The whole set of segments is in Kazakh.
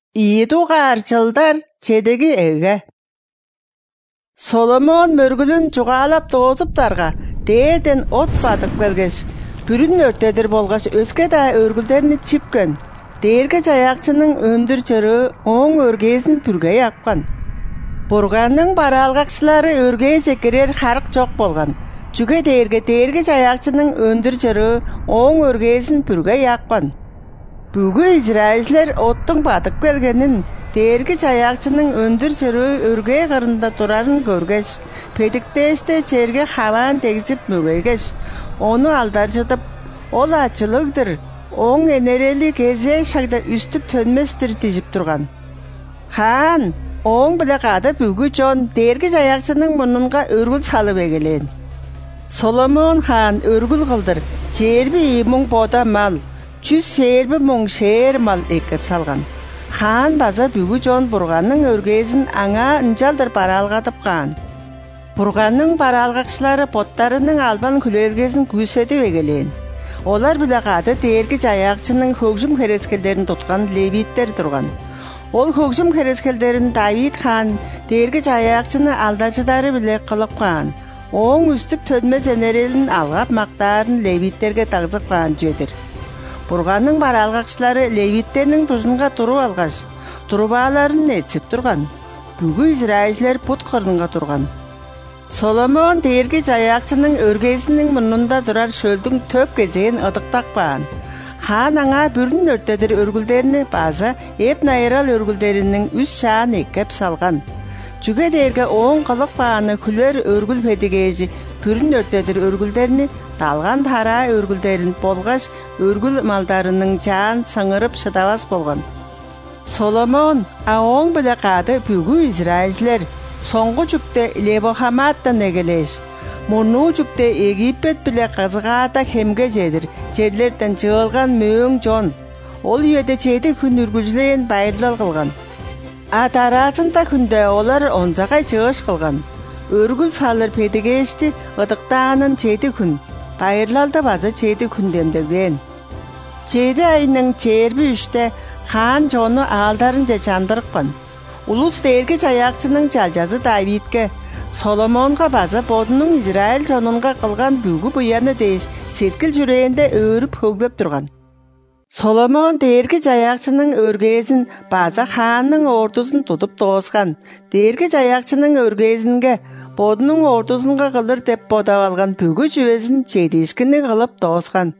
Ийдугаар жылдар чедэги эге. Соломон мөргүлүн чугаалап доозуп дарға дээрден от бадып келгеш, бүрін өртедір болғаш өске да өргүлдеріні чипкен. Дээрге жаяқчының өндір жыры оң өргезін бүрге яққан. Бурганның баралғақшылары өргей жекерер қарық жоқ болған. Жүге дээрге жаяқчының өндір жыры оң өргезін бүрге яққан. Бүгү Израильлер оттың батып келгенін, дээрге жаяқчының өндір жыры өргей қырында тұрарын көргеш, педіктеште жерге хаван дегізіп мөгейгеш, оны алдаржытып, ол ачылығдыр, оң энерели кезе шагда үстіп төнместір дежіп тұрған. Хан, оң біле қады бүгү жон дээрге жаяқчының мұнынға өргіл салып егелен. Соломон хан өргіл қылдыр, жербі имың бода мал, 100 сербі мұң шер мал екіп салған. Хан база бүгү жон Бурганның өргезін аңа үнжалдыр баралғатып қан. Бурганның баралғақшылары поттарының албан күлергезін күсетіп егелен. Олар біле қады дээрге жаяқчының хөгжім херескелдерін тұтқан левиттер тұрған. Ол хөгжім херескелдерін Давид хан дээрге жаяқчыны алдачыдары біле қылып қан. Оң үстіп төнмез энерелін алғап мақтарын левиттерге тағзып қан жөдір. Бурганның баралғақшылары левиттерінің тұжынға тұру алғаш, тұрубаларын етсіп тұрған. Бүгү Израильлер пут қырынға тұрған. Соломон дээрге жаяқчының өргезінің мұнында тұрар шөлдің төп кезеген ыдықтақ баған. Хан аңа бүрін өртедір өргүлдеріні база еп найрал өргүлдерінің үс шаан еккеп салған. Жүге дээрге оң қылық бағаны күлер өргүл педігежі бүрін өртедір өргүлдеріні талған тара өргүлдерін болғаш өргүл малдарының жан сыңырып шыдавас болған. Соломон оң біле қады бүгү Израильлер соңғы жүкте Лебохаматтан егелеш. Мұну жүкте Египет біле қызғата хемге жедір, жерлерден жығылған мөң жон. Ол үйеде жеді күн үргүжлейін байырлал қылған. Атарасында күнде олар онзағай жығыш қылған. Өргүл салыр педігешті ұдықтағанын жеді күн. Байырлалда базы жеді күндемдеген. Жеді айының жербі үште хан жоны алдарын жандырықпан. Улус дээрге жаяқчының жалжазы Давидке, Соломонға базы бодының Израиль жонынға қылған бүгі бұяны дейш сеткіл жүрейінде өріп хөглеп тұрған. Соломон дээрге жаяқчының өргезін база ханның ордусын тұтып тоғысқан. Дээрге жаяқчының өргезінге бодының ордусынға қылыр деп бодап алған бүгі жүвезін жедешкіні қылып тоғысқан.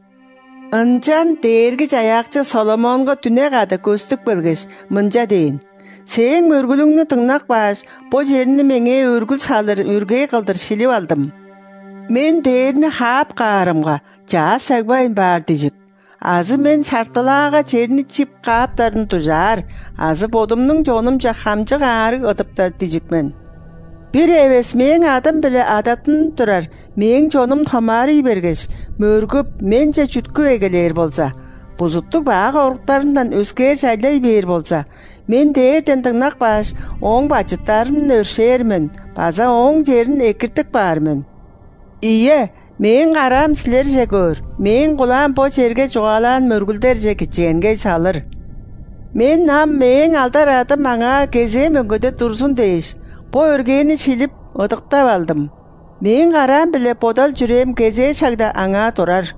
Үнчан дээрге жаяқчы Соломонға түне қады көстік білгіш мұнжа дейін. Сен өргүліңні тыңнақ баш, бо жеріні менге өргүл салыр, өргей қылдыр шиліп алдым. Мен дээріні хап қарымға, жас шагбайын бар дежіп. Азы мен шартылаға жеріні чип қаптарын тұжар, азы бодымның жоным жақамжы ғары ұтыптар дежіп мен. Bir эвес мен адам біле адатын тұрар, мен жоным тамары бергеш, мөргіп менше жүткü егелер болса. Бұзыттық бағы орықтарынан өскер жайлай бер болса, мен дээрден тыңнақ баш, оң бачыттарын өршермін, база оң жерін екіртік бармын. Ие, мен қарам сілер же көр, мен құлан по жерге жоғалан мөргүлдер же кеченгей салыр. Мен нам мен алдар адым аңа кезе мөңгөде тұрсын дейш, по өргені шиліп ұдықтап алдым. Мен қарам біле подал жүрем кезе шагда аңа тұрар.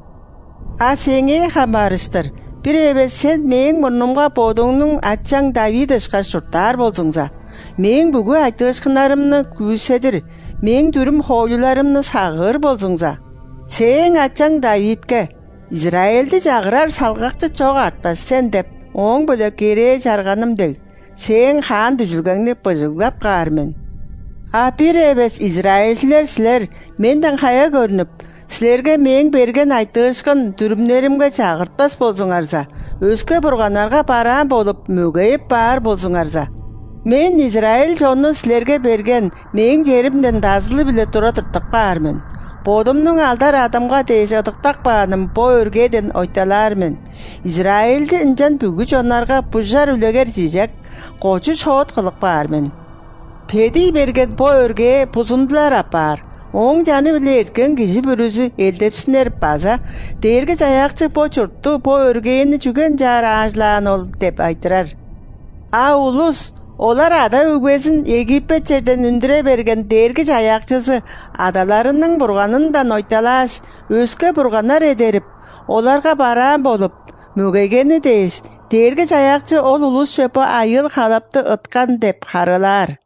Сеңе хамарыстыр. Bir эвес сен мен мұнымға бодыңның атчаң Давид ұшқа шұрттар болсыңза. Мен бүгі айтышқынарымны күседір. Мен дүрім хойлыларымны сағыр болсыңза. Сен атчаң Давидке, Израилді жағырар салғақты çoğ атпас сен деп, оң бөлі кере жарғаным дег. Сен хан дүжілгәңні бұжылғап қармен. Bir эвес Израильлер сілер менден қая көрініп, сілерге мен берген айтышқын дүрімнерімге чағыртпас болсыңарза, өске бұрғанарға баран болып мөгейіп бар болсыңарза. Мен Израиль жоны сілерге берген мен жерімден дазылы біле тұра тұрттық бармен. Бодымның алдар адамға дейш ұдықтақ бағаным бо өргеден ойталармен. Израильді інжан бүгі жонарға бұжар үлегер жежек, қочы шоот қылық бармен. Педи берген бо өрге бұзындылар апар. Оң жаны біле ерткен кеші бүрізі елдепсінер база, дээрге жаяқчы по чұртты по өргейіні жүген жар ажлан ол деп айтырар. улус олар ада өгбесін Египет жерден үндіре берген дерги жаякчысы адаларының бурганын да нойталаш, өске бурганар едеріп, оларға баран болып, мөгегені дейш, дерги жаякчы ол улус шөпі айыл халапты ыткан деп харылар.